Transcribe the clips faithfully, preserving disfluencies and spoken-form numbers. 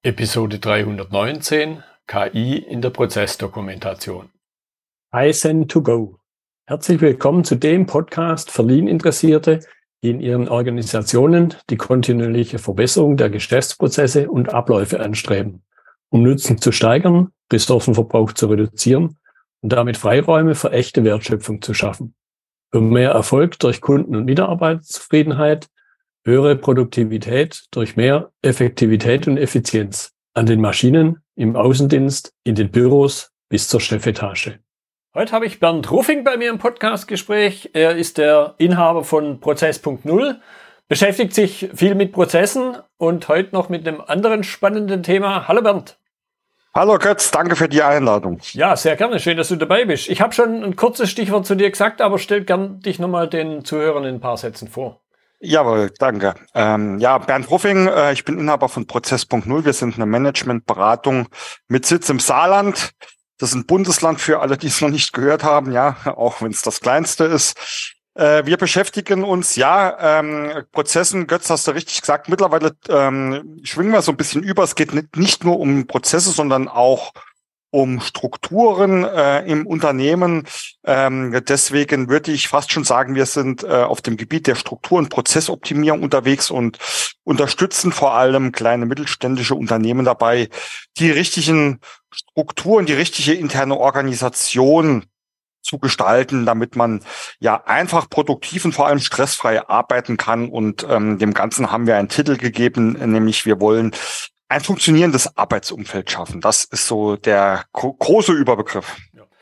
Episode dreihundertneunzehn K I in der Prozessdokumentation. Kaizen to go. Herzlich willkommen zu dem Podcast für Lean-Interessierte, die in ihren Organisationen die kontinuierliche Verbesserung der Geschäftsprozesse und Abläufe anstreben, um Nutzen zu steigern, Ressourcenverbrauch zu reduzieren und damit Freiräume für echte Wertschöpfung zu schaffen. Für mehr Erfolg durch Kunden- und Mitarbeiterzufriedenheit, höhere Produktivität durch mehr Effektivität und Effizienz an den Maschinen, im Außendienst, in den Büros bis zur Chefetage. Heute habe ich Bernd Ruffing bei mir im Podcastgespräch. Er ist der Inhaber von Prozess Punkt null, beschäftigt sich viel mit Prozessen und heute noch mit einem anderen spannenden Thema. Hallo Bernd. Hallo Götz, danke für die Einladung. Ja, sehr gerne. Schön, dass du dabei bist. Ich habe schon ein kurzes Stichwort zu dir gesagt, aber stell gern dich nochmal den Zuhörern in ein paar Sätzen vor. Jawohl, danke. Ähm, ja, Bernd Ruffing, äh, ich bin Inhaber von Prozess Punkt null. Wir sind eine Managementberatung mit Sitz im Saarland. Das ist ein Bundesland für alle, die es noch nicht gehört haben, ja, auch wenn es das kleinste ist. Äh, wir beschäftigen uns, ja, ähm, Prozessen, Götz, hast du richtig gesagt, mittlerweile ähm, schwingen wir so ein bisschen über. Es geht nicht, nicht nur um Prozesse, sondern auch um Strukturen äh, im Unternehmen. Ähm, deswegen würde ich fast schon sagen, wir sind äh, auf dem Gebiet der Struktur- und Prozessoptimierung unterwegs und unterstützen vor allem kleine mittelständische Unternehmen dabei, die richtigen Strukturen, die richtige interne Organisation zu gestalten, damit man ja einfach produktiv und vor allem stressfrei arbeiten kann. Und ähm, dem Ganzen haben wir einen Titel gegeben, nämlich wir wollen ein funktionierendes Arbeitsumfeld schaffen. Das ist so der gro- große Überbegriff.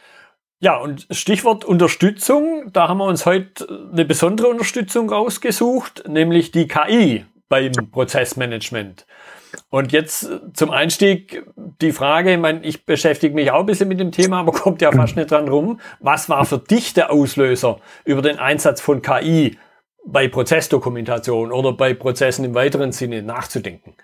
Ja, und Stichwort Unterstützung, da haben wir uns heute eine besondere Unterstützung rausgesucht, nämlich die K I beim Prozessmanagement. Und jetzt zum Einstieg die Frage, ich meine, ich beschäftige mich auch ein bisschen mit dem Thema, aber kommt ja fast nicht dran rum. Was war für dich der Auslöser über den Einsatz von K I bei Prozessdokumentation oder bei Prozessen im weiteren Sinne nachzudenken?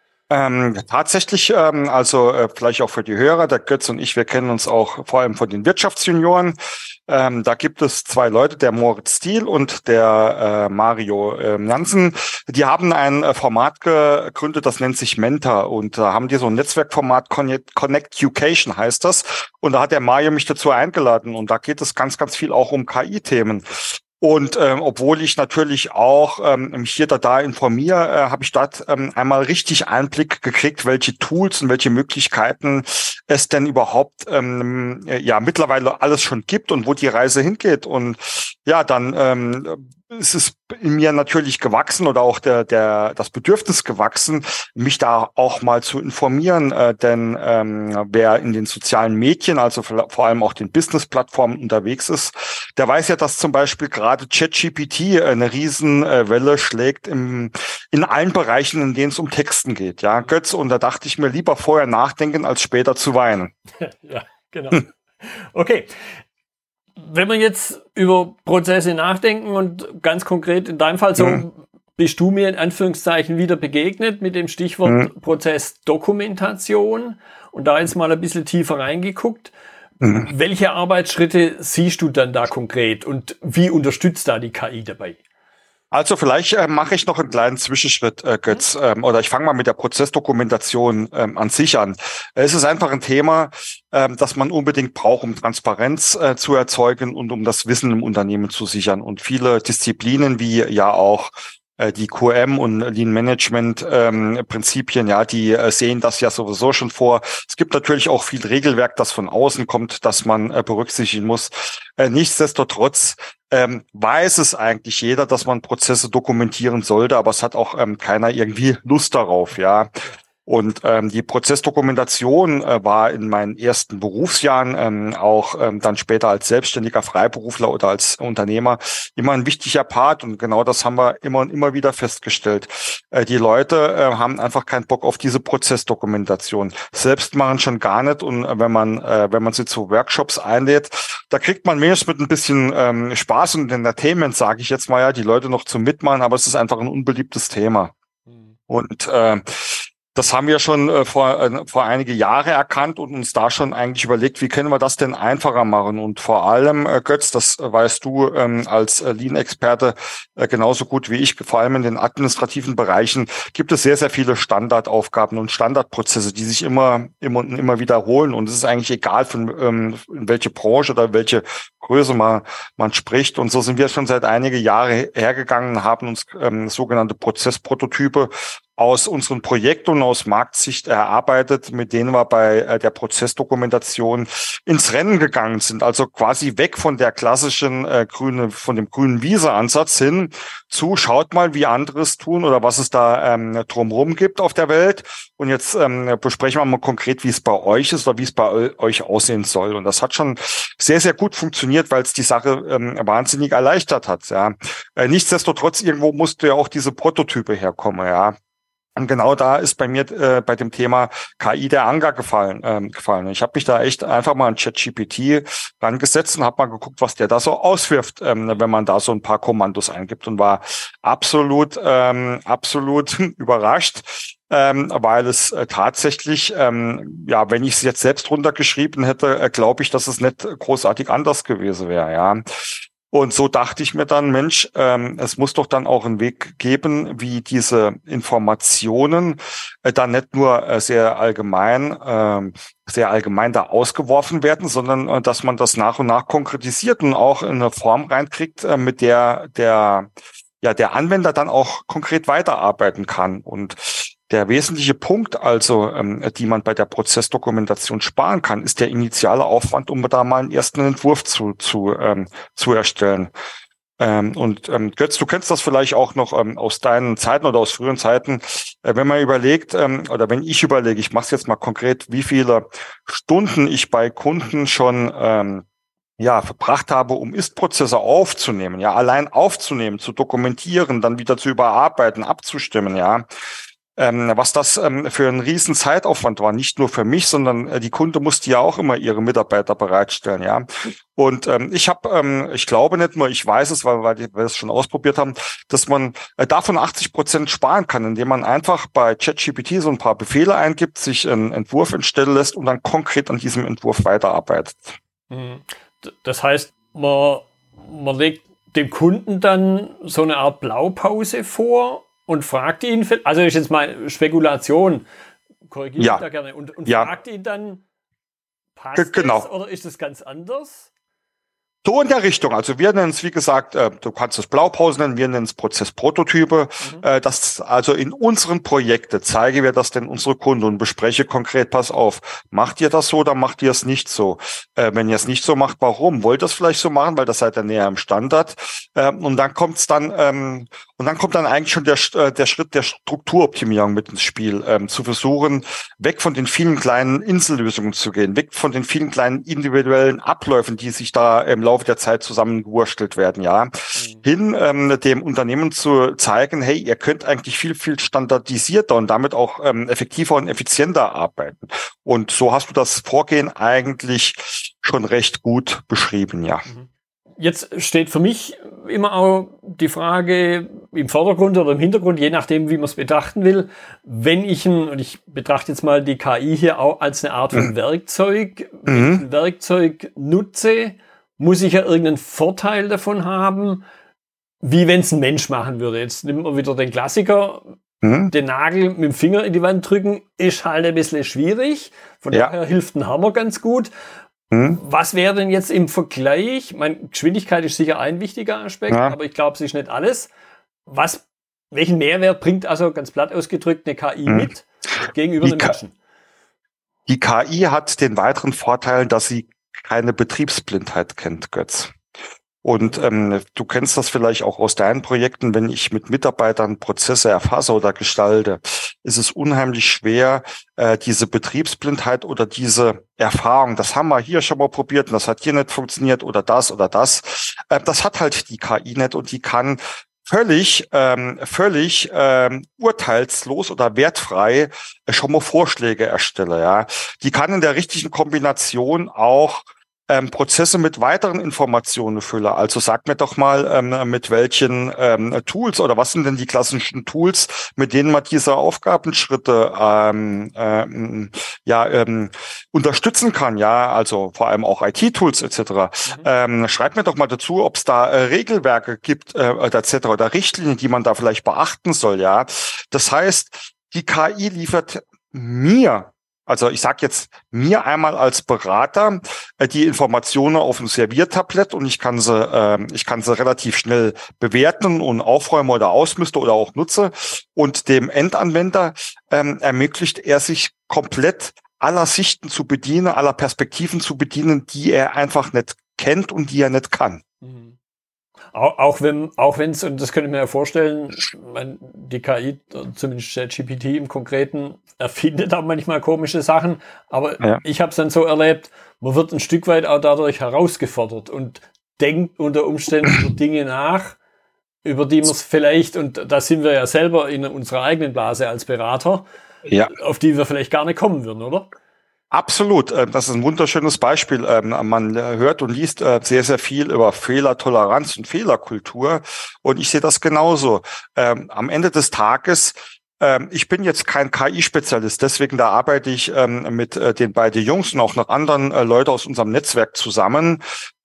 Ähm, tatsächlich, ähm, also äh, vielleicht auch für die Hörer, der Götz und ich, wir kennen uns auch vor allem von den Wirtschaftsjunioren. Ähm, da gibt es zwei Leute, der Moritz Stiel und der äh, Mario äh, Jansen. Die haben ein äh, Format gegründet, das nennt sich Mentor, und da haben die so ein Netzwerkformat, Connect, Connect Education heißt das. Und da hat der Mario mich dazu eingeladen, und da geht es ganz, ganz viel auch um K I-Themen. Und ähm, obwohl ich natürlich auch ähm, mich hier da, da informiere, äh, habe ich dort ähm, einmal richtig Einblick gekriegt, welche Tools und welche Möglichkeiten es denn überhaupt ähm, ja mittlerweile alles schon gibt und wo die Reise hingeht. Und ja, dann ähm, ist es in mir natürlich gewachsen oder auch der der das Bedürfnis gewachsen, mich da auch mal zu informieren, äh, denn ähm, wer in den sozialen Medien, also vor allem auch den Business-Plattformen unterwegs ist, der weiß ja, dass zum Beispiel gerade ChatGPT eine Riesenwelle schlägt im, in allen Bereichen, in denen es um Texten geht. Ja, Götz, und da dachte ich mir, lieber vorher nachdenken, als später zu weinen. Ja, genau. Hm. Okay. Wenn wir jetzt über Prozesse nachdenken und ganz konkret in deinem Fall so, hm. bist du mir in Anführungszeichen wieder begegnet mit dem Stichwort hm. Prozessdokumentation und da jetzt mal ein bisschen tiefer reingeguckt. Hm. Welche Arbeitsschritte siehst du dann da konkret und wie unterstützt da die K I dabei? Also vielleicht äh, mache ich noch einen kleinen Zwischenschritt, äh, Götz, ähm, oder ich fange mal mit der Prozessdokumentation ähm, an sich an. Es ist einfach ein Thema, ähm, das man unbedingt braucht, um Transparenz äh, zu erzeugen und um das Wissen im Unternehmen zu sichern. Und viele Disziplinen wie ja auch äh, die Q M und Lean Management ähm, Prinzipien, ja, die äh, sehen das ja sowieso schon vor. Es gibt natürlich auch viel Regelwerk, das von außen kommt, das man äh, berücksichtigen muss. Äh, nichtsdestotrotz Ähm, weiß es eigentlich jeder, dass man Prozesse dokumentieren sollte, aber es hat auch ähm, keiner irgendwie Lust darauf, ja. Und ähm, die Prozessdokumentation äh, war in meinen ersten Berufsjahren, ähm, auch ähm, dann später als selbstständiger Freiberufler oder als Unternehmer, immer ein wichtiger Part. Und genau das haben wir immer und immer wieder festgestellt. Äh, die Leute äh, haben einfach keinen Bock auf diese Prozessdokumentation. Selbst machen schon gar nicht. Und äh, wenn man äh, wenn man sie zu Workshops einlädt, da kriegt man wenigstens mit ein bisschen ähm, Spaß und Entertainment, sage ich jetzt mal, ja, die Leute noch zum Mitmachen. Aber es ist einfach ein unbeliebtes Thema. Mhm. Und äh, Das haben wir schon äh, vor, äh, vor einige Jahre erkannt und uns da schon eigentlich überlegt, wie können wir das denn einfacher machen? Und vor allem, äh, Götz, das äh, weißt du ähm, als äh, Lean-Experte äh, genauso gut wie ich, vor allem in den administrativen Bereichen gibt es sehr, sehr viele Standardaufgaben und Standardprozesse, die sich immer, immer und immer wiederholen. Und es ist eigentlich egal, von ähm, in welche Branche oder welche Größe man, man spricht. Und so sind wir schon seit einige Jahre hergegangen, haben uns ähm, sogenannte Prozessprototype aus unseren Projekten und aus Marktsicht erarbeitet, mit denen wir bei äh, der Prozessdokumentation ins Rennen gegangen sind. Also quasi weg von der klassischen äh, grüne, von dem grünen Wiese-Ansatz hin zu, schaut mal, wie andere es tun oder was es da ähm, drumherum gibt auf der Welt. Und jetzt ähm, besprechen wir mal konkret, wie es bei euch ist oder wie es bei euch aussehen soll. Und das hat schon sehr, sehr gut funktioniert, weil es die Sache ähm, wahnsinnig erleichtert hat. Ja. Äh, nichtsdestotrotz, irgendwo musste ja auch diese Prototype herkommen, ja. Und genau da ist bei mir äh, bei dem Thema K I der Anker gefallen. Ähm, gefallen. Ich habe mich da echt einfach mal an ChatGPT rangesetzt und habe mal geguckt, was der da so auswirft, ähm, wenn man da so ein paar Kommandos eingibt und war absolut, ähm, absolut überrascht. Ähm, weil es äh, tatsächlich, ähm, ja, wenn ich es jetzt selbst runtergeschrieben hätte, äh, glaube ich, dass es nicht großartig anders gewesen wäre, ja. Und so dachte ich mir dann, Mensch, ähm, es muss doch dann auch einen Weg geben, wie diese Informationen äh, dann nicht nur äh, sehr allgemein, äh, sehr allgemein da ausgeworfen werden, sondern äh, dass man das nach und nach konkretisiert und auch in eine Form reinkriegt, äh, mit der der ja der Anwender dann auch konkret weiterarbeiten kann. Und der wesentliche Punkt also, ähm, die man bei der Prozessdokumentation sparen kann, ist der initiale Aufwand, um da mal einen ersten Entwurf zu zu ähm, zu erstellen. Ähm, und ähm, Götz, du kennst das vielleicht auch noch ähm, aus deinen Zeiten oder aus früheren Zeiten, äh, wenn man überlegt, ähm, oder wenn ich überlege, ich mache es jetzt mal konkret, wie viele Stunden ich bei Kunden schon ähm, ja, verbracht habe, um Ist-Prozesse aufzunehmen, ja, allein aufzunehmen, zu dokumentieren, dann wieder zu überarbeiten, abzustimmen, ja. Ähm, was das ähm, für ein riesen Zeitaufwand war, nicht nur für mich, sondern äh, die Kunde musste ja auch immer ihre Mitarbeiter bereitstellen, ja. Und ähm, ich habe, ähm, ich glaube nicht nur, ich weiß es, weil, weil wir es schon ausprobiert haben, dass man äh, davon achtzig Prozent sparen kann, indem man einfach bei ChatGPT so ein paar Befehle eingibt, sich einen Entwurf entstellen lässt und dann konkret an diesem Entwurf weiterarbeitet. Das heißt, man, man legt dem Kunden dann so eine Art Blaupause vor und fragt ihn, also ist jetzt mal Spekulation, korrigiere ja. ich da gerne, und, und ja. fragt ihn dann, passt genau. das oder ist das ganz anders? So in der Richtung. Also wir nennen es, wie gesagt, äh, du kannst es Blaupause nennen, wir nennen es Prozessprototype. Mhm. Äh, das also in unseren Projekten zeige wir das denn unsere Kunden und bespreche konkret, pass auf, macht ihr das so oder macht ihr es nicht so? Äh, wenn ihr es nicht so macht, warum? Wollt ihr es vielleicht so machen, weil das seid ihr näher am Standard? Äh, und dann kommt es dann, ähm, und dann kommt dann eigentlich schon der, äh, der Schritt der Strukturoptimierung mit ins Spiel, ähm, zu versuchen, weg von den vielen kleinen Insellösungen zu gehen, weg von den vielen kleinen individuellen Abläufen, die sich da im Laufe der Zeit zusammengewurstelt werden, ja, mhm. hin ähm, dem Unternehmen zu zeigen, hey, ihr könnt eigentlich viel, viel standardisierter und damit auch ähm, effektiver und effizienter arbeiten. Und so hast du das Vorgehen eigentlich schon recht gut beschrieben, ja. Jetzt steht für mich immer auch die Frage im Vordergrund oder im Hintergrund, je nachdem, wie man es betrachten will, wenn ich ein, und ich betrachte jetzt mal die K I hier auch als eine Art von mhm. Werkzeug, wenn mhm. ich ein Werkzeug nutze, muss ich ja irgendeinen Vorteil davon haben, wie wenn es ein Mensch machen würde. Jetzt nimmt man wieder den Klassiker, mhm. den Nagel mit dem Finger in die Wand drücken, ist halt ein bisschen schwierig. Von ja. daher hilft ein Hammer ganz gut. Mhm. Was wäre denn jetzt im Vergleich, meine Geschwindigkeit ist sicher ein wichtiger Aspekt, ja. aber ich glaube, es ist nicht alles. Was, welchen Mehrwert bringt also ganz platt ausgedrückt eine K I mhm. mit gegenüber den Menschen? Die K I hat den weiteren Vorteil, dass sie keine Betriebsblindheit kennt, Götz. Und ähm, du kennst das vielleicht auch aus deinen Projekten, wenn ich mit Mitarbeitern Prozesse erfasse oder gestalte, ist es unheimlich schwer, äh, diese Betriebsblindheit oder diese Erfahrung, das haben wir hier schon mal probiert und das hat hier nicht funktioniert oder das oder das, äh, das hat halt die K I nicht und die kann völlig, ähm, völlig ähm, urteilslos oder wertfrei äh, schon mal Vorschläge erstellen. Ja, die kann in der richtigen Kombination auch ähm, Prozesse mit weiteren Informationen fülle. Also sag mir doch mal, ähm, mit welchen ähm, Tools oder was sind denn die klassischen Tools, mit denen man diese Aufgabenschritte ähm, ähm, ja ähm, unterstützen kann. Ja, also vor allem auch I T-Tools et cetera. Mhm. Ähm, schreib mir doch mal dazu, ob es da äh, Regelwerke gibt äh, et cetera oder Richtlinien, die man da vielleicht beachten soll. Ja, das heißt, die K I liefert mir, also ich sage jetzt mir einmal als Berater, äh, die Informationen auf dem Serviertablett und ich kann sie, äh, ich kann sie relativ schnell bewerten und aufräumen oder ausmiste oder auch nutze. Und dem Endanwender ähm, ermöglicht er sich komplett aller Sichten zu bedienen, aller Perspektiven zu bedienen, die er einfach nicht kennt und die er nicht kann. Mhm. Auch, auch wenn auch wenn es, und das könnte ich mir ja vorstellen, man, die K I, zumindest ChatGPT im Konkreten, erfindet auch manchmal komische Sachen, aber ja. Ich habe es dann so erlebt, man wird ein Stück weit auch dadurch herausgefordert und denkt unter Umständen über Dinge nach, über die man es vielleicht, und da sind wir ja selber in unserer eigenen Blase als Berater, ja. Auf die wir vielleicht gar nicht kommen würden, oder? Absolut, das ist ein wunderschönes Beispiel. Man hört und liest sehr, sehr viel über Fehlertoleranz und Fehlerkultur und ich sehe das genauso. Am Ende des Tages, ich bin jetzt kein K I-Spezialist, deswegen da arbeite ich mit den beiden Jungs und auch noch anderen Leuten aus unserem Netzwerk zusammen.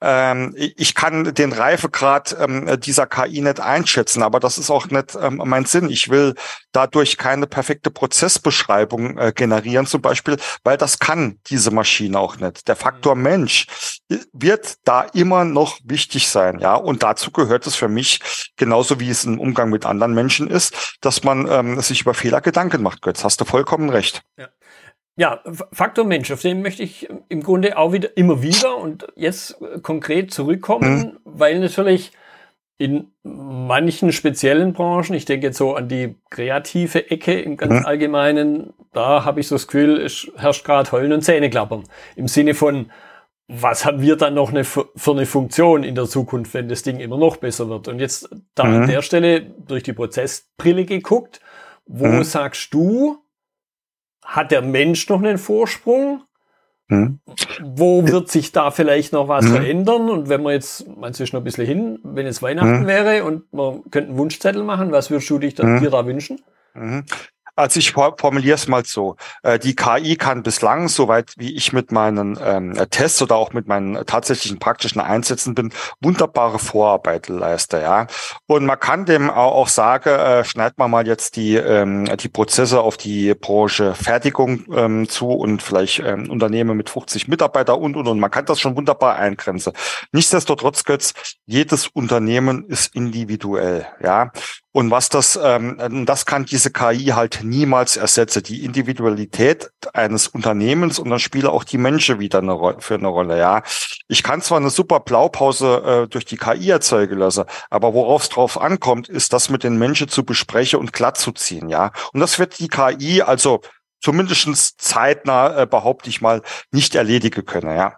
Ich kann den Reifegrad dieser K I nicht einschätzen, aber das ist auch nicht mein Sinn. Ich will dadurch keine perfekte Prozessbeschreibung generieren zum Beispiel, weil das kann diese Maschine auch nicht. Der Faktor Mensch wird da immer noch wichtig sein, ja. Und dazu gehört es für mich, genauso wie es im Umgang mit anderen Menschen ist, dass man ähm, sich über Fehler Gedanken macht. Götz, hast du vollkommen recht. Ja. Ja, Faktor Mensch, auf den möchte ich im Grunde auch wieder immer wieder und jetzt konkret zurückkommen, mhm. weil natürlich in manchen speziellen Branchen, ich denke jetzt so an die kreative Ecke im ganz mhm. Allgemeinen, da habe ich so das Gefühl, es herrscht gerade Heulen und Zähneklappern. Im Sinne von, was haben wir dann noch eine, für eine Funktion in der Zukunft, wenn das Ding immer noch besser wird? Und jetzt da mhm. an der Stelle durch die Prozessbrille geguckt, wo mhm. sagst du, hat der Mensch noch einen Vorsprung? Hm. Wo wird sich da vielleicht noch was hm. verändern? Und wenn man jetzt, meinst du, ist noch ein bisschen hin, wenn es Weihnachten hm. wäre und man könnte einen Wunschzettel machen, was würdest du dich da, hm. dir da wünschen? Hm. Also ich formuliere es mal so. Die K I kann bislang, soweit wie ich mit meinen ähm, Tests oder auch mit meinen tatsächlichen praktischen Einsätzen bin, wunderbare Vorarbeit leisten. Ja. Und man kann dem auch sagen, äh, schneid man mal jetzt die ähm, die Prozesse auf die Branche Fertigung ähm, zu und vielleicht ähm, Unternehmen mit fünfzig Mitarbeiter und, und, und. Man kann das schon wunderbar eingrenzen. Nichtsdestotrotz, Götz, jedes Unternehmen ist individuell. Ja. Und was das, ähm, das kann diese K I halt niemals ersetzen, die Individualität eines Unternehmens, und dann spielen auch die Menschen wieder eine Ro- für eine Rolle, ja. Ich kann zwar eine super Blaupause äh, durch die K I erzeugen lassen, aber worauf es drauf ankommt, ist das mit den Menschen zu besprechen und glatt zu ziehen, ja. Und das wird die K I also zumindest zeitnah, äh, behaupte ich mal, nicht erledigen können, ja.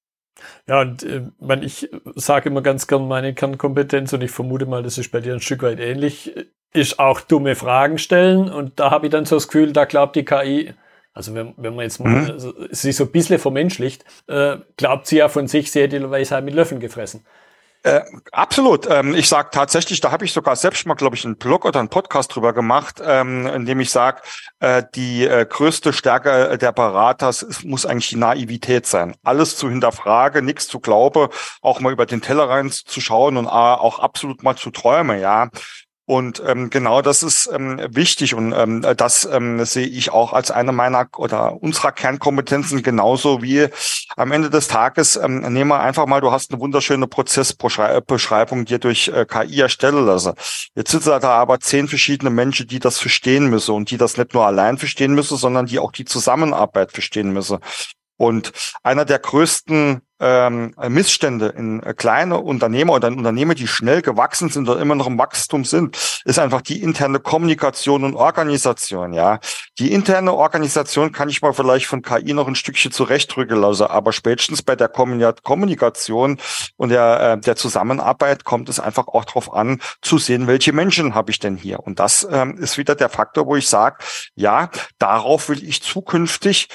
Ja, und äh, ich sage immer ganz gern meine Kernkompetenz, und ich vermute mal, das ist bei dir ein Stück weit ähnlich, ist auch dumme Fragen stellen. Und da habe ich dann so das Gefühl, da glaubt die K I, also wenn, wenn man jetzt mal mhm. also, sich so ein bisschen vermenschlicht, äh, glaubt sie ja von sich, sie hätte die Weisheit mit Löffeln gefressen. Äh, absolut. Ähm, ich sage tatsächlich, da habe ich sogar selbst mal, glaube ich, einen Blog oder einen Podcast drüber gemacht, ähm, in dem ich sage, äh, die äh, größte Stärke der Berater muss eigentlich die Naivität sein. Alles zu hinterfragen, nichts zu glauben, auch mal über den Tellerrand zu schauen und äh, auch absolut mal zu träumen, ja. Und ähm, genau das ist ähm, wichtig, und ähm, das ähm, sehe ich auch als eine meiner oder unserer Kernkompetenzen, genauso wie am Ende des Tages, ähm, nehmen wir einfach mal, du hast eine wunderschöne Prozessbeschreibung dir durch äh, K I erstellen lassen. Jetzt sitzen da aber zehn verschiedene Menschen, die das verstehen müssen und die das nicht nur allein verstehen müssen, sondern die auch die Zusammenarbeit verstehen müssen. Und einer der größten ähm, Missstände in äh, kleine Unternehmer oder in Unternehmen, die schnell gewachsen sind oder immer noch im Wachstum sind, ist einfach die interne Kommunikation und Organisation. Ja, die interne Organisation kann ich mal vielleicht von K I noch ein Stückchen zurechtrücken lassen, aber spätestens bei der Kommunikation und der äh, der Zusammenarbeit kommt es einfach auch darauf an, zu sehen, welche Menschen habe ich denn hier. Und das ähm, ist wieder der Faktor, wo ich sage, ja, darauf will ich zukünftig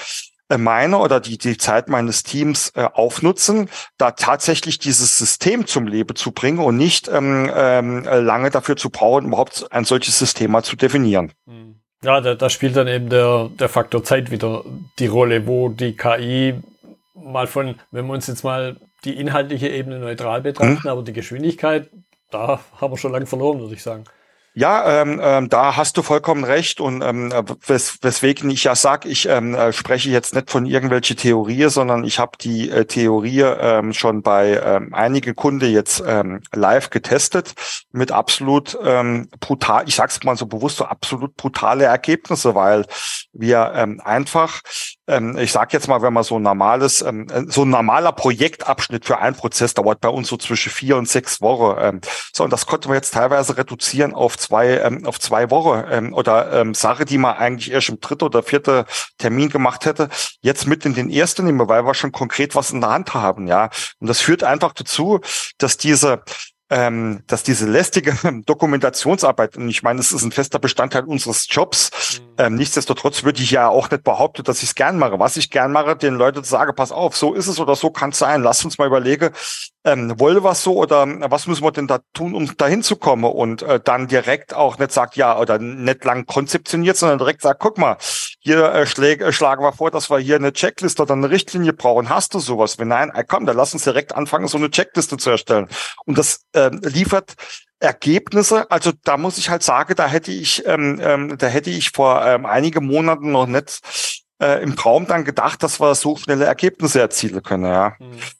meine oder die die Zeit meines Teams äh, aufnutzen, da tatsächlich dieses System zum Leben zu bringen und nicht ähm, ähm, lange dafür zu brauchen, überhaupt ein solches System mal zu definieren. Ja, da, da spielt dann eben der, der Faktor Zeit wieder die Rolle, wo die K I mal von, wenn wir uns jetzt mal die inhaltliche Ebene neutral betrachten, hm. aber die Geschwindigkeit, da haben wir schon lange verloren, würde ich sagen. Ja, ähm, ähm, da hast du vollkommen recht und ähm, wes weswegen ich ja sage, ich ähm, äh, spreche jetzt nicht von irgendwelche Theorie, sondern ich habe die äh, Theorie ähm, schon bei ähm, einigen Kunden jetzt ähm, live getestet mit absolut ähm, brutal, ich sag's mal so bewusst, so absolut brutale Ergebnisse, weil wir ähm, einfach, ähm, ich sag jetzt mal, wenn man so ein normales, ähm, so ein normaler Projektabschnitt für einen Prozess dauert bei uns so zwischen vier und sechs Wochen. Ähm, so, und das konnten wir jetzt teilweise reduzieren auf zwei, ähm, auf zwei Wochen ähm, oder ähm, Sache, die man eigentlich erst im dritten oder vierten Termin gemacht hätte, jetzt mit in den ersten nehmen, weil wir schon konkret was in der Hand haben, ja. Und das führt einfach dazu, dass diese Ähm, dass diese lästige Dokumentationsarbeit, und ich meine, es ist ein fester Bestandteil unseres Jobs, mhm. ähm, nichtsdestotrotz würde ich ja auch nicht behaupten, dass ich es gern mache. Was ich gern mache, den Leuten sage, pass auf, so ist es oder so kann es sein. Lasst uns mal überlegen, ähm, wollen wir es so oder was müssen wir denn da tun, um dahin zu kommen? Und äh, dann direkt auch nicht sagt, ja, oder nicht lang konzeptioniert, sondern direkt sagt, guck mal, hier äh, schläg, äh, schlagen wir vor, dass wir hier eine Checkliste oder eine Richtlinie brauchen. Hast du sowas? Wenn nein, äh, komm, dann lass uns direkt anfangen, so eine Checkliste zu erstellen. Und das äh, liefert Ergebnisse. Also da muss ich halt sagen, da hätte ich, ähm, ähm, da hätte ich vor ähm, einigen Monaten noch nicht äh, im Traum dann gedacht, dass wir so schnelle Ergebnisse erzielen können. Ja.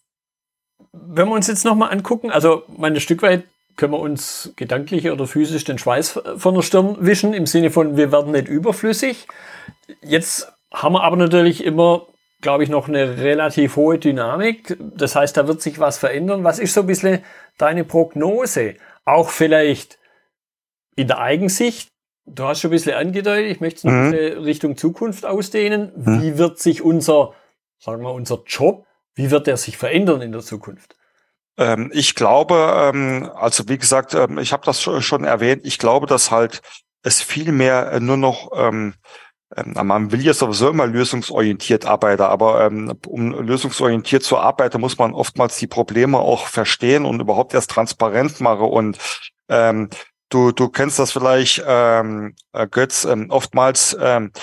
Wenn wir uns jetzt nochmal angucken, also mal ein Stück weit können wir uns gedanklich oder physisch den Schweiß von der Stirn wischen, im Sinne von, wir werden nicht überflüssig. Jetzt haben wir aber natürlich immer, glaube ich, noch eine relativ hohe Dynamik. Das heißt, da wird sich was verändern. Was ist so ein bisschen deine Prognose? Auch vielleicht in der Eigensicht. Du hast schon ein bisschen angedeutet, ich möchte es noch mhm. ein bisschen Richtung Zukunft ausdehnen. Mhm. Wie wird sich unser, sagen wir, unser Job, wie wird der sich verändern in der Zukunft? Ähm, ich glaube, ähm, also wie gesagt, ähm, ich habe das schon, schon erwähnt, ich glaube, dass halt es viel mehr äh, nur noch, ähm, ähm, man will ja sowieso immer lösungsorientiert arbeiten, aber ähm, um lösungsorientiert zu arbeiten, muss man oftmals die Probleme auch verstehen und überhaupt erst transparent machen. Und ähm, du du kennst das vielleicht, ähm, Götz, ähm, oftmals ähm,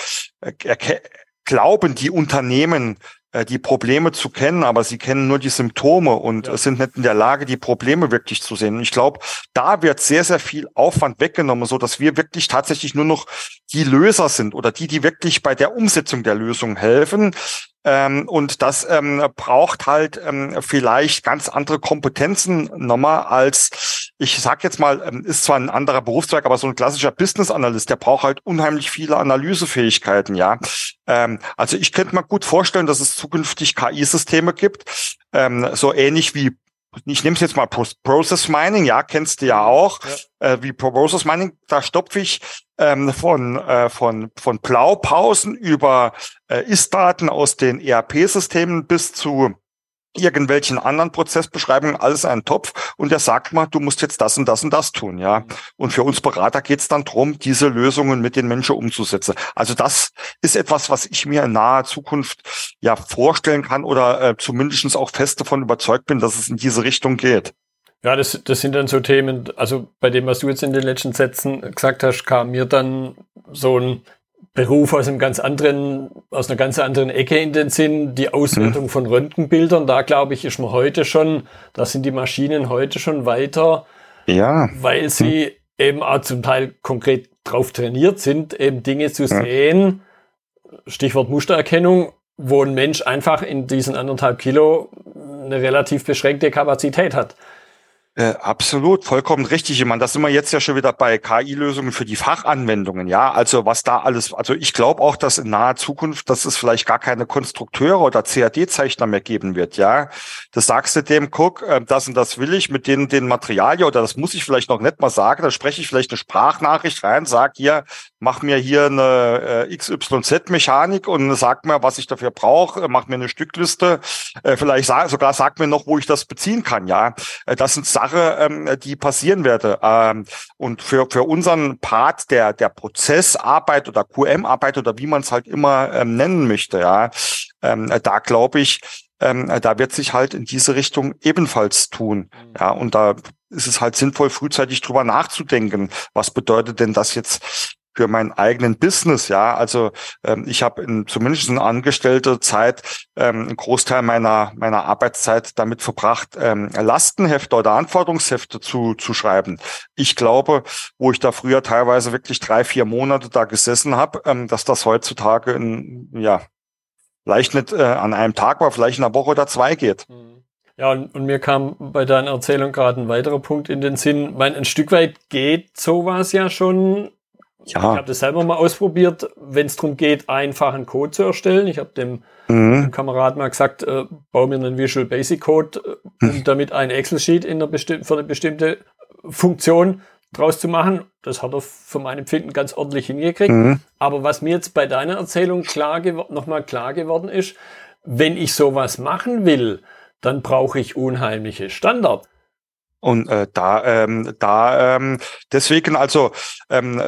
glauben die Unternehmen, die Probleme zu kennen, aber sie kennen nur die Symptome und ja. sind nicht in der Lage, die Probleme wirklich zu sehen. Und ich glaube, da wird sehr, sehr viel Aufwand weggenommen, so dass wir wirklich tatsächlich nur noch die Löser sind oder die, die wirklich bei der Umsetzung der Lösung helfen. Ähm, und das ähm, braucht halt ähm, vielleicht ganz andere Kompetenzen nochmal als, ich sag jetzt mal, ähm, ist zwar ein anderer Berufszweig, aber so ein klassischer Business Analyst, der braucht halt unheimlich viele Analysefähigkeiten, ja. Ähm, also ich könnte mir gut vorstellen, dass es zukünftig K I-Systeme gibt, ähm, so ähnlich wie, ich nehme es jetzt mal Process Mining, ja, kennst du ja auch, ja. Äh, wie Process Mining, da stopfe ich ähm, von äh, von von Blaupausen über äh, Ist-Daten aus den E R P-Systemen bis zu irgendwelchen anderen Prozessbeschreibungen, alles ein Topf und der sagt mal, du musst jetzt das und das und das tun, ja. Und für uns Berater geht es dann drum, diese Lösungen mit den Menschen umzusetzen. Also das ist etwas, was ich mir in naher Zukunft ja vorstellen kann oder äh, zumindest auch fest davon überzeugt bin, dass es in diese Richtung geht. Ja, das, das sind dann so Themen, also bei dem, was du jetzt in den letzten Sätzen gesagt hast, kam mir dann so ein Beruf aus einem ganz anderen, aus einer ganz anderen Ecke in den Sinn, die Auswertung mhm. von Röntgenbildern. Da glaube ich, ist man heute schon, da sind die Maschinen heute schon weiter, ja. weil sie mhm. eben auch zum Teil konkret drauf trainiert sind, eben Dinge zu sehen, Stichwort Mustererkennung, wo ein Mensch einfach in diesen anderthalb Kilo eine relativ beschränkte Kapazität hat. Äh, absolut, vollkommen richtig. Ich meine, das sind wir jetzt ja schon wieder bei K I-Lösungen für die Fachanwendungen, ja. Also was da alles, also ich glaube auch, dass in naher Zukunft, dass es vielleicht gar keine Konstrukteure oder C A D-Zeichner mehr geben wird, ja. Das sagst du dem, guck, äh, das und das will ich mit den, den Materialien oder das muss ich vielleicht noch nicht mal sagen, da spreche ich vielleicht eine Sprachnachricht rein, sag hier, mach mir hier eine äh, X Y Z-Mechanik und sag mir, was ich dafür brauche, mach mir eine Stückliste, äh, vielleicht sag, sogar sag mir noch, wo ich das beziehen kann, ja. Äh, das sind Sachen, die passieren werde. Und für für unseren Part der der Prozessarbeit oder Q M-Arbeit oder wie man es halt immer nennen möchte, ja, ähm, da glaube ich, ähm, da wird sich halt in diese Richtung ebenfalls tun. Ja, und da ist es halt sinnvoll, frühzeitig drüber nachzudenken. Was bedeutet denn das jetzt für meinen eigenen Business? Ja, also ähm, ich habe in, zumindest in angestellter Zeit ähm, einen Großteil meiner meiner Arbeitszeit damit verbracht, ähm, Lastenhefte oder Anforderungshefte zu zu schreiben. Ich glaube, wo ich da früher teilweise wirklich drei, vier Monate da gesessen habe, ähm, dass das heutzutage in, ja, vielleicht nicht äh, an einem Tag, aber vielleicht in einer Woche oder zwei geht. Ja, und, und mir kam bei deiner Erzählung gerade ein weiterer Punkt in den Sinn. Ich meine, ein Stück weit geht sowas ja schon. Ja. Ich habe das selber mal ausprobiert, wenn es darum geht, einfachen Code zu erstellen. Ich habe dem, mhm. dem Kameraden mal gesagt, äh, bau mir einen Visual Basic Code, äh, um mhm. damit ein Excel-Sheet in der besti- für eine bestimmte Funktion draus zu machen. Das hat er für mein Empfinden ganz ordentlich hingekriegt. Mhm. Aber was mir jetzt bei deiner Erzählung klar gew- nochmal klar geworden ist, wenn ich sowas machen will, dann brauche ich unheimliche Standards. Und äh, da, ähm, da ähm, deswegen also ähm,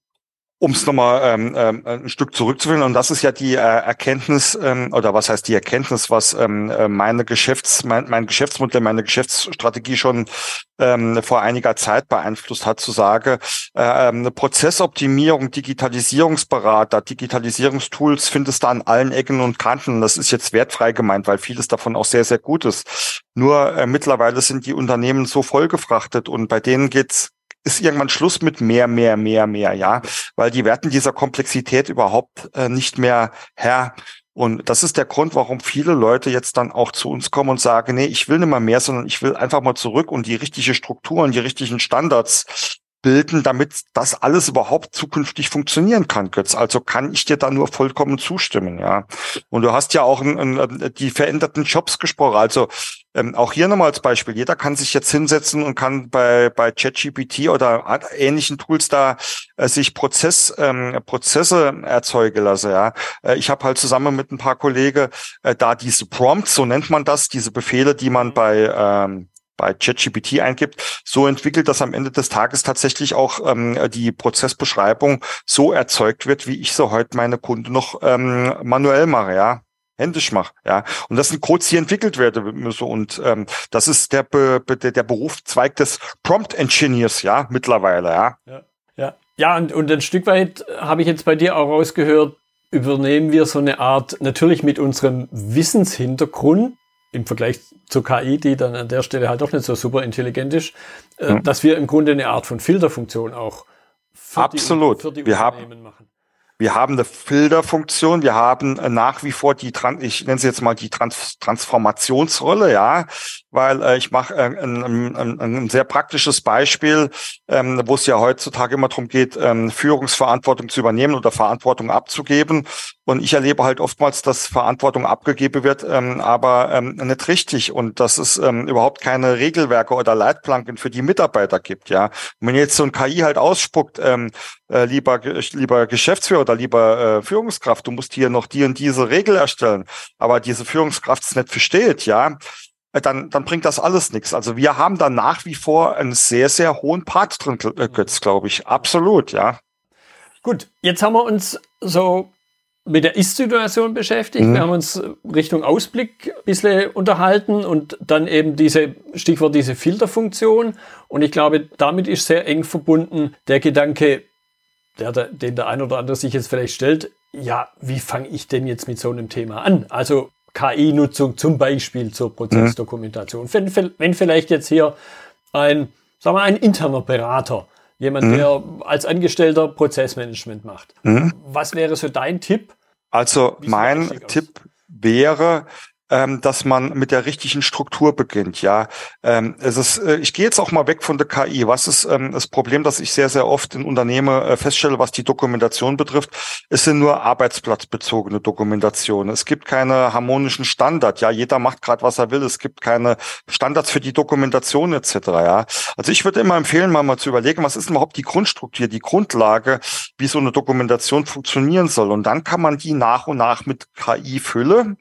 um es nochmal ähm, ähm, ein Stück zurückzuführen, und das ist ja die äh, Erkenntnis, ähm, oder was heißt die Erkenntnis, was ähm, meine Geschäfts-, mein, mein Geschäftsmodell, meine Geschäftsstrategie schon ähm, vor einiger Zeit beeinflusst hat, zu sagen, äh, eine Prozessoptimierung, Digitalisierungsberater, Digitalisierungstools findest du an allen Ecken und Kanten. Das ist jetzt wertfrei gemeint, weil vieles davon auch sehr, sehr gut ist. Nur äh, mittlerweile sind die Unternehmen so vollgefrachtet und bei denen geht's ist irgendwann Schluss mit mehr, mehr, mehr, mehr, ja, weil die werden dieser Komplexität überhaupt äh, nicht mehr Herr. Und das ist der Grund, warum viele Leute jetzt dann auch zu uns kommen und sagen, nee, ich will nicht mehr mehr, sondern ich will einfach mal zurück und die richtige Struktur und die richtigen Standards bilden, damit das alles überhaupt zukünftig funktionieren kann, Götz. Also kann ich dir da nur vollkommen zustimmen, ja. Und du hast ja auch ein, ein, die veränderten Jobs gesprochen. Also ähm, auch hier nochmal als Beispiel. Jeder kann sich jetzt hinsetzen und kann bei bei ChatGPT oder ähnlichen Tools da äh, sich Prozess ähm, Prozesse erzeugen lassen, ja. Äh, ich habe halt zusammen mit ein paar Kollegen äh, da diese Prompts, so nennt man das, diese Befehle, die man bei ähm, bei ChatGPT eingibt, so entwickelt, dass am Ende des Tages tatsächlich auch ähm, die Prozessbeschreibung so erzeugt wird, wie ich so heute meine Kunden noch ähm, manuell mache, ja, händisch mache, ja. Und das sind Codes, die entwickelt werden müssen. Und ähm, das ist der, Be- der der Berufszweig des Prompt Engineers, ja, mittlerweile, ja. Ja, ja. ja und, und ein Stück weit habe ich jetzt bei dir auch rausgehört, übernehmen wir so eine Art, natürlich mit unserem Wissenshintergrund, im Vergleich zur K I, die dann an der Stelle halt doch nicht so super intelligent ist, äh, mhm. dass wir im Grunde eine Art von Filterfunktion auch für Absolut. die, für die wir Unternehmen haben, machen. Wir haben eine Filterfunktion, wir haben äh, nach wie vor die, Tran- ich nenne sie jetzt mal die Trans- Transformationsrolle, ja, weil äh, ich mache äh, ein, ein, ein sehr praktisches Beispiel, ähm, wo es ja heutzutage immer darum geht, ähm, Führungsverantwortung zu übernehmen oder Verantwortung abzugeben. Und ich erlebe halt oftmals, dass Verantwortung abgegeben wird, ähm, aber ähm, nicht richtig und dass es ähm, überhaupt keine Regelwerke oder Leitplanken für die Mitarbeiter gibt, ja. Und wenn jetzt so ein K I halt ausspuckt, ähm, äh, lieber lieber Geschäftsführer oder lieber äh, Führungskraft, du musst hier noch die und diese Regel erstellen, aber diese Führungskraft es nicht versteht, ja, dann dann bringt das alles nichts. Also wir haben da nach wie vor einen sehr, sehr hohen Part drin, Götz, glaube ich. Absolut, ja. Gut, jetzt haben wir uns so mit der Ist-Situation beschäftigt. Mhm. Wir haben uns Richtung Ausblick ein bisschen unterhalten und dann eben diese, Stichwort diese Filterfunktion. Und ich glaube, damit ist sehr eng verbunden der Gedanke, der, den der ein oder andere sich jetzt vielleicht stellt, ja, wie fange ich denn jetzt mit so einem Thema an? Also K I-Nutzung zum Beispiel zur Prozessdokumentation. Mhm. Wenn, wenn vielleicht jetzt hier ein, sagen wir, ein interner Berater, jemand, mhm. der als Angestellter Prozessmanagement macht. Mhm. Was wäre so dein Tipp? Also mein Tipp wäre, ähm, dass man mit der richtigen Struktur beginnt. Ja, ähm, es ist. Äh, ich gehe jetzt auch mal weg von der K I. Was ist ähm, das Problem, das ich sehr, sehr oft in Unternehmen äh, feststelle, was die Dokumentation betrifft? Es sind nur arbeitsplatzbezogene Dokumentationen. Es gibt keine harmonischen Standards. Ja, jeder macht gerade, was er will. Es gibt keine Standards für die Dokumentation et cetera. Ja, also ich würde immer empfehlen, mal mal zu überlegen, was ist denn überhaupt die Grundstruktur, die Grundlage, wie so eine Dokumentation funktionieren soll. Und dann kann man die nach und nach mit K I füllen.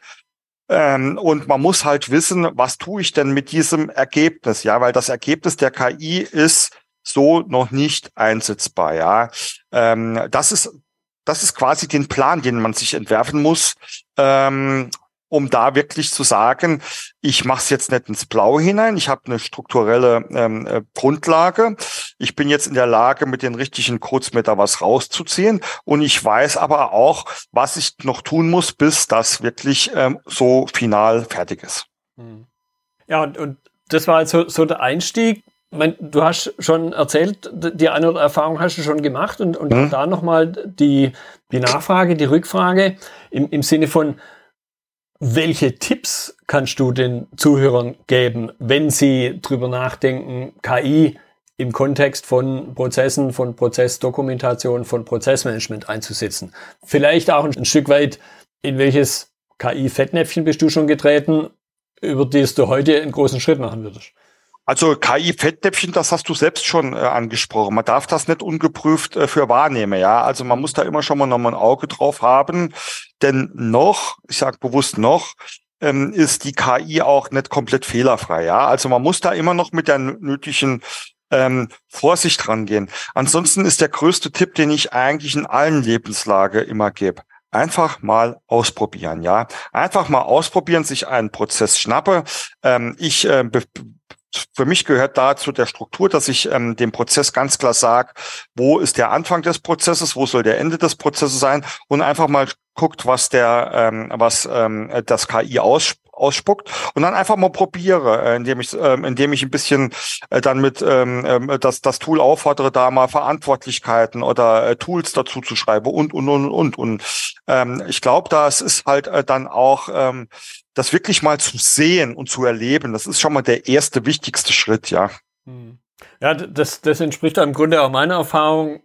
Ähm, und man muss halt wissen, was tue ich denn mit diesem Ergebnis, ja, weil das Ergebnis der K I ist so noch nicht einsetzbar, ja. Ähm, das ist, das ist quasi den Plan, den man sich entwerfen muss, ähm, um da wirklich zu sagen, ich mache es jetzt nicht ins Blaue hinein, ich habe eine strukturelle ähm, äh, Grundlage, ich bin jetzt in der Lage, mit den richtigen Codes mir da was rauszuziehen und ich weiß aber auch, was ich noch tun muss, bis das wirklich ähm, so final fertig ist. Ja, und, und das war also so der Einstieg. Ich meine, du hast schon erzählt, die eine oder andere Erfahrung hast du schon gemacht und, und mhm. da nochmal die, die Nachfrage, die Rückfrage im, im Sinne von, welche Tipps kannst du den Zuhörern geben, wenn sie drüber nachdenken, K I im Kontext von Prozessen, von Prozessdokumentation, von Prozessmanagement einzusetzen? Vielleicht auch ein Stück weit, in welches K I-Fettnäpfchen bist du schon getreten, über das du heute einen großen Schritt machen würdest? Also K I-Fettnäpfchen, das hast du selbst schon äh, angesprochen. Man darf das nicht ungeprüft äh, für wahrnehmen, ja. Also man muss da immer schon mal noch mal ein Auge drauf haben, denn noch, ich sage bewusst noch, ähm, ist die K I auch nicht komplett fehlerfrei, ja. Also man muss da immer noch mit der nötigen ähm, Vorsicht rangehen. Ansonsten ist der größte Tipp, den ich eigentlich in allen Lebenslagen immer gebe: einfach mal ausprobieren, ja. Einfach mal ausprobieren, sich einen Prozess schnappe. Ähm, ich äh, be- Für mich gehört dazu der Struktur, dass ich ähm, dem Prozess ganz klar sage, wo ist der Anfang des Prozesses, wo soll der Ende des Prozesses sein, und einfach mal guckt, was der, ähm, was ähm, das K I aus, ausspuckt, und dann einfach mal probiere, äh, indem ich, äh, indem ich ein bisschen äh, dann mit ähm, äh, das das Tool auffordere, da mal Verantwortlichkeiten oder äh, Tools dazu zu schreiben und und und und und ähm, ich glaube, das ist halt äh, dann auch ähm, das wirklich mal zu sehen und zu erleben, das ist schon mal der erste, wichtigste Schritt, ja. Ja, das, das entspricht im Grunde auch meiner Erfahrung,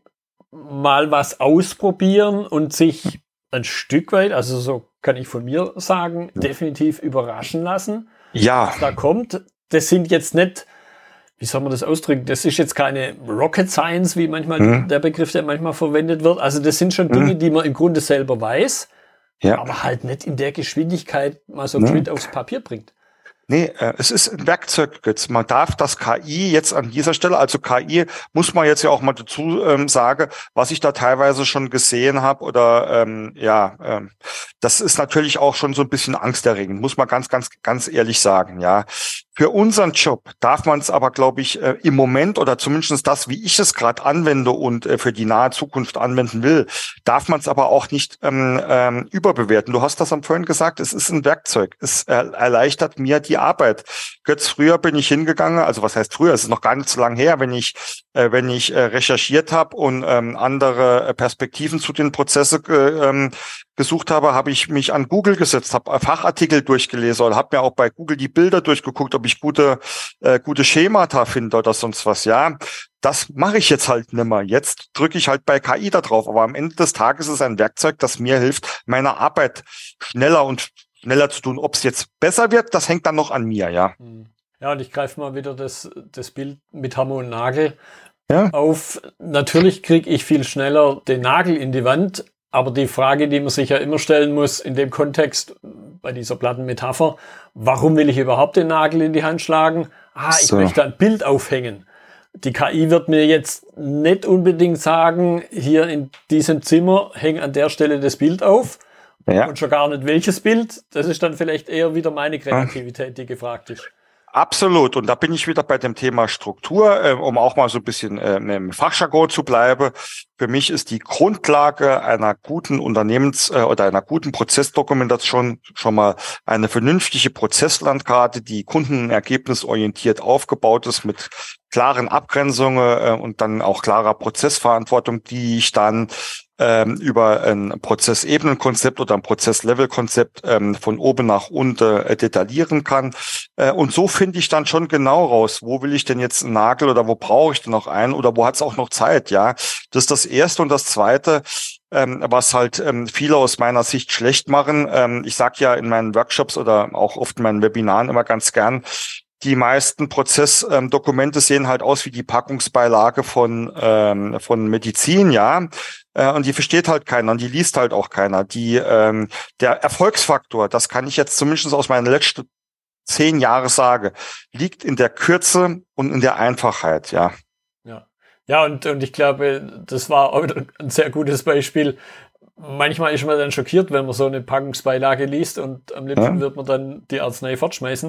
mal was ausprobieren und sich ein Stück weit, also so kann ich von mir sagen, definitiv überraschen lassen, ja. was da kommt. Das sind jetzt nicht, wie soll man das ausdrücken, das ist jetzt keine Rocket Science, wie manchmal hm. der Begriff, der manchmal verwendet wird. Also das sind schon Dinge, hm. die man im Grunde selber weiß, ja. aber halt nicht in der Geschwindigkeit mal so einen Schritt aufs Papier bringt. Nee, äh, es ist ein Werkzeug jetzt. Man darf das K I jetzt an dieser Stelle, also K I muss man jetzt ja auch mal dazu ähm, sagen, was ich da teilweise schon gesehen habe oder ähm, ja, ähm, das ist natürlich auch schon so ein bisschen angsterregend, muss man ganz, ganz, ganz ehrlich sagen, ja. Für unseren Job darf man es aber, glaube ich, äh, im Moment oder zumindest das, wie ich es gerade anwende und äh, für die nahe Zukunft anwenden will, darf man es aber auch nicht ähm, ähm, überbewerten. Du hast das am vorhin gesagt, es ist ein Werkzeug. Es äh, erleichtert mir die Arbeit. Götz, früher bin ich hingegangen, also was heißt früher, es ist noch gar nicht so lange her, wenn ich äh, wenn ich äh, recherchiert habe und ähm, andere Perspektiven zu den Prozessen äh, ähm, gesucht habe, habe ich mich an Google gesetzt, habe Fachartikel durchgelesen oder habe mir auch bei Google die Bilder durchgeguckt, ob ich gute äh, gute Schemata finde oder sonst was, ja. Das mache ich jetzt halt nimmer. Jetzt drücke ich halt bei K I da drauf, aber am Ende des Tages ist es ein Werkzeug, das mir hilft, meine Arbeit schneller und schneller zu tun. Ob es jetzt besser wird, das hängt dann noch an mir, ja. Ja, und ich greife mal wieder das, das Bild mit Hammer und Nagel ja. auf. Natürlich kriege ich viel schneller den Nagel in die Wand, aber die Frage, die man sich ja immer stellen muss in dem Kontext, bei dieser platten Metapher, warum will ich überhaupt den Nagel in die Hand schlagen? Ah, ich so. möchte ein Bild aufhängen. Die K I wird mir jetzt nicht unbedingt sagen, hier in diesem Zimmer häng an der Stelle das Bild auf. Ja. Und schon gar nicht welches Bild. Das ist dann vielleicht eher wieder meine Kreativität, die gefragt ist. Absolut. Und da bin ich wieder bei dem Thema Struktur, äh, um auch mal so ein bisschen äh, im Fachjargon zu bleiben. Für mich ist die Grundlage einer guten Unternehmens- äh, oder einer guten Prozessdokumentation schon mal eine vernünftige Prozesslandkarte, die kundenergebnisorientiert aufgebaut ist mit klaren Abgrenzungen äh, und dann auch klarer Prozessverantwortung, die ich dann ähm, über ein Prozessebenenkonzept oder ein Prozesslevelkonzept ähm, von oben nach unten äh, detaillieren kann. Äh, und so finde ich dann schon genau raus, wo will ich denn jetzt einen Nagel oder wo brauche ich denn noch einen oder wo hat es auch noch Zeit, ja. Das ist das Erste. Und das Zweite, ähm, was halt ähm, viele aus meiner Sicht schlecht machen. Ähm, ich sage ja in meinen Workshops oder auch oft in meinen Webinaren immer ganz gern, die meisten Prozessdokumente ähm, sehen halt aus wie die Packungsbeilage von ähm, von Medizin, ja, äh, und die versteht halt keiner und die liest halt auch keiner. Die ähm, der Erfolgsfaktor, das kann ich jetzt zumindest aus meinen letzten zehn Jahren sagen, liegt in der Kürze und in der Einfachheit, ja. Ja, ja, und und ich glaube, das war auch ein sehr gutes Beispiel. manchmal ist man dann schockiert, wenn man so eine Packungsbeilage liest und am liebsten Ja. wird man dann die Arznei fortschmeißen.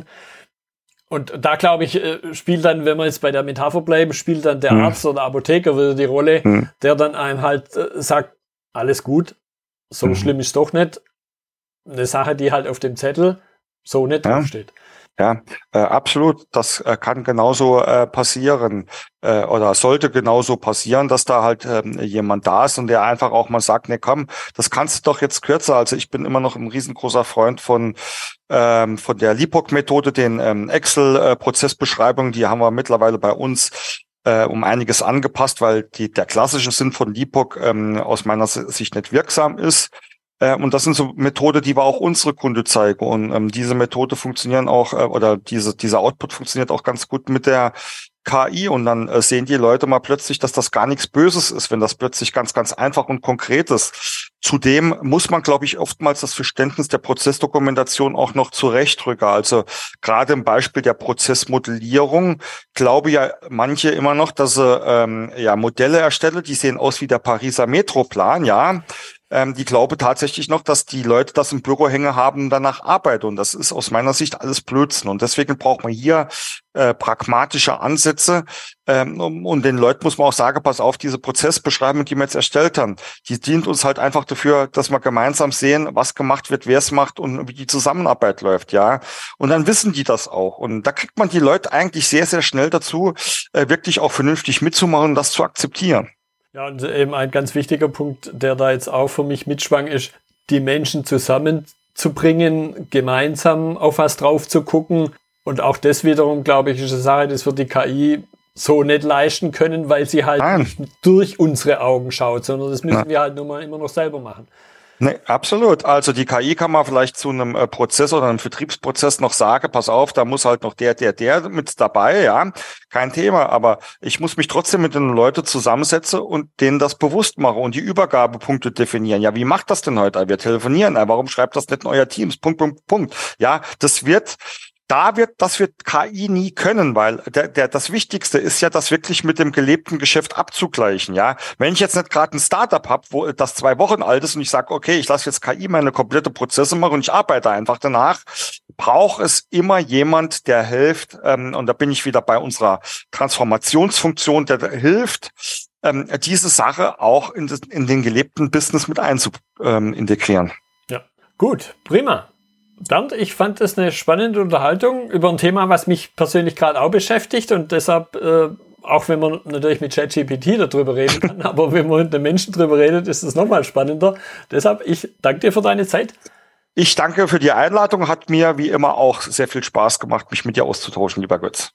Und da, glaube ich, spielt dann, wenn wir jetzt bei der Metapher bleiben, spielt dann der Hm. Arzt oder Apotheker wieder die Rolle, Hm. der dann einem halt äh, sagt, alles gut, so Hm. schlimm ist doch nicht. Eine Sache, die halt auf dem Zettel so nicht Ja. draufsteht. Ja, äh, absolut. Das äh, kann genauso äh, passieren äh, oder sollte genauso passieren, dass da halt ähm, jemand da ist und der einfach auch mal sagt, nee, komm, das kannst du doch jetzt kürzer. Also ich bin immer noch ein riesengroßer Freund von ähm, von der L I P O C-Methode, den ähm, Excel-Prozessbeschreibungen. Die haben wir mittlerweile bei uns äh, um einiges angepasst, weil die der klassische Sinn von L I P O C ähm, aus meiner Sicht nicht wirksam ist. Äh, und das sind so Methode, die wir auch unsere Kunde zeigen. Und ähm, diese Methode funktionieren auch, äh, oder diese dieser Output funktioniert auch ganz gut mit der K I. Und dann äh, sehen die Leute mal plötzlich, dass das gar nichts Böses ist, wenn das plötzlich ganz, ganz einfach und konkret ist. Zudem muss man, glaube ich, oftmals das Verständnis der Prozessdokumentation auch noch zurechtrücken. Also gerade im Beispiel der Prozessmodellierung glaube ja manche immer noch, dass sie ähm, ja Modelle erstellen, die sehen aus wie der Pariser Metroplan, ja. Ähm, die glaube tatsächlich noch, dass die Leute das im Büro hängen haben und danach arbeiten. Und das ist aus meiner Sicht alles Blödsinn. Und deswegen braucht man hier äh, pragmatische Ansätze. Ähm, und den Leuten muss man auch sagen, pass auf, diese Prozessbeschreibung, die wir jetzt erstellt haben, die dient uns halt einfach dafür, dass wir gemeinsam sehen, was gemacht wird, wer es macht und wie die Zusammenarbeit läuft, ja. Und dann wissen die das auch. Und da kriegt man die Leute eigentlich sehr, sehr schnell dazu, äh, wirklich auch vernünftig mitzumachen und das zu akzeptieren. Ja, und eben ein ganz wichtiger Punkt, der da jetzt auch für mich mitschwang, ist, die Menschen zusammenzubringen, gemeinsam auf was drauf zu gucken. Und auch das wiederum, glaube ich, ist eine Sache, das wird die K I so nicht leisten können, weil sie halt Nein. nicht durch unsere Augen schaut, sondern das müssen Nein. wir halt nur mal immer noch selber machen. Nee, absolut. Also die K I kann man vielleicht zu einem äh, Prozess oder einem Vertriebsprozess noch sagen, pass auf, da muss halt noch der, der, der mit dabei, ja, kein Thema. Aber ich muss mich trotzdem mit den Leuten zusammensetzen und denen das bewusst machen und die Übergabepunkte definieren. Ja, wie macht das denn heute? Wir telefonieren. Warum schreibt das nicht in euer Teams? Punkt, Punkt, Punkt. Ja, das wird Da wird, das wird K I nie können, weil der, der, das Wichtigste ist ja, das wirklich mit dem gelebten Geschäft abzugleichen, ja. Wenn ich jetzt nicht gerade ein Startup habe, wo das zwei Wochen alt ist und ich sage, okay, ich lasse jetzt K I meine komplette Prozesse machen und ich arbeite einfach danach, braucht es immer jemand, der hilft, ähm, und da bin ich wieder bei unserer Transformationsfunktion, der hilft, ähm, diese Sache auch in, das, in den gelebten Business mit einzu ähm, integrieren. Ja, gut, prima. Bernd, ich fand das eine spannende Unterhaltung über ein Thema, was mich persönlich gerade auch beschäftigt und deshalb, äh, auch wenn man natürlich mit ChatGPT darüber reden kann, aber wenn man mit einem Menschen darüber redet, ist es nochmal spannender. Deshalb, ich danke dir für deine Zeit. Ich danke für die Einladung, hat mir wie immer auch sehr viel Spaß gemacht, mich mit dir auszutauschen, lieber Götz.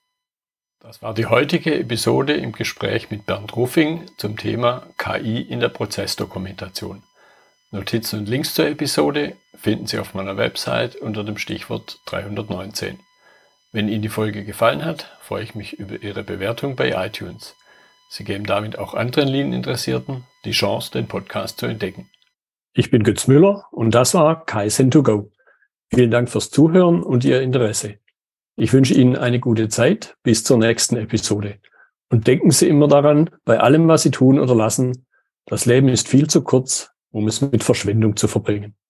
Das war die heutige Episode im Gespräch mit Bernd Ruffing zum Thema K I in der Prozessdokumentation. Notizen und Links zur Episode finden Sie auf meiner Website unter dem Stichwort dreihundertneunzehn. Wenn Ihnen die Folge gefallen hat, freue ich mich über Ihre Bewertung bei iTunes. Sie geben damit auch anderen Lean-Interessierten die Chance, den Podcast zu entdecken. Ich bin Götz Müller und das war Kaizen to go. Vielen Dank fürs Zuhören und Ihr Interesse. Ich wünsche Ihnen eine gute Zeit bis zur nächsten Episode. Und denken Sie immer daran, bei allem, was Sie tun oder lassen, das Leben ist viel zu kurz, um es mit Verschwendung zu verbringen.